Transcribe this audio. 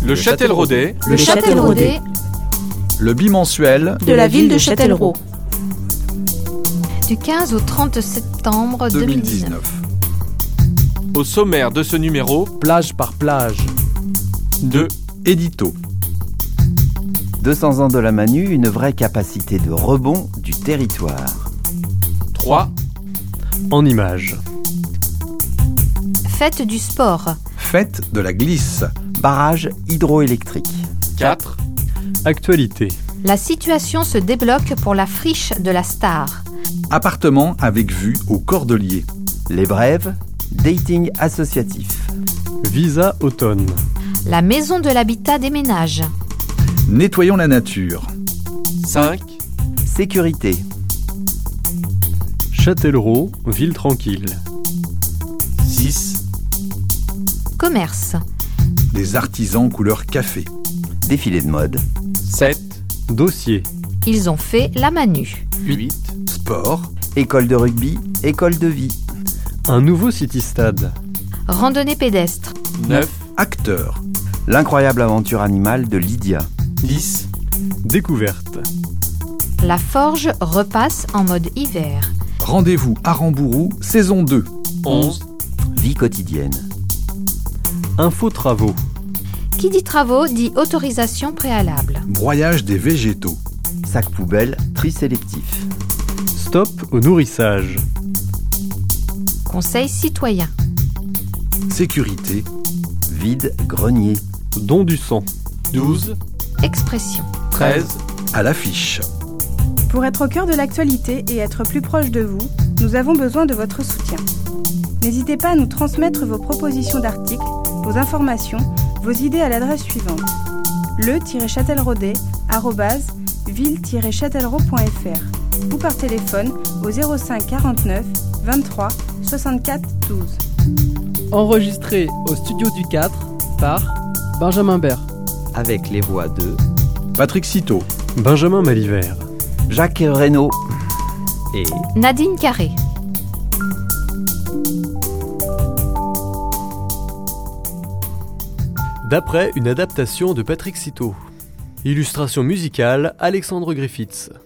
Le Châtelleraudais. Le Châtelleraudais Le bimensuel de la ville de Châtellerault. Du 15 au 30 septembre 2019. Au sommaire de ce numéro, plage par plage. 2. Édito. 200 ans de la Manu, une vraie capacité de rebond du territoire. 3. En images. Fête du sport. Fête de la glisse. Barrage hydroélectrique. 4. Actualité. La situation se débloque pour la friche de la Star. Appartement avec vue au Cordelier. Les brèves, dating associatif. Visa automne. La maison de l'habitat déménage. Nettoyons la nature. 5. Sécurité. Châtellerault, ville tranquille. 6. Commerce. Des artisans couleur café. Défilé de mode. 7. Dossier. Ils ont fait la Manu. 8. Sport. École de rugby, école de vie. Un nouveau city-stade. Randonnée pédestre. 9. Acteur. L'incroyable aventure animale de Lydia. 10. Découverte. La forge repasse en mode hiver. Rendez-vous à Rambourou, saison 2. 11. Vie quotidienne. Info travaux. Qui dit travaux dit autorisation préalable. Broyage des végétaux. Sac poubelle, tri sélectif. Stop au nourrissage. Conseil citoyen. Sécurité. Vide grenier. Don du sang. 12. Expression. 13. À l'affiche. Pour être au cœur de l'actualité et être plus proche de vous, nous avons besoin de votre soutien. N'hésitez pas à nous transmettre vos propositions d'articles, vos informations, vos idées à l'adresse suivante: le-châtelleraudais@ville-châtellerault.fr ou par téléphone au 05 49 23 64 12. Enregistré au Studio du 4 par Benjamin Bert. Avec les voix de Patrick Citeau. Benjamin Malivert. Jacques Reynaud et Nadine Carré. D'après une adaptation de Patrick Citeau. Illustration musicale, Alexandre Griffiths.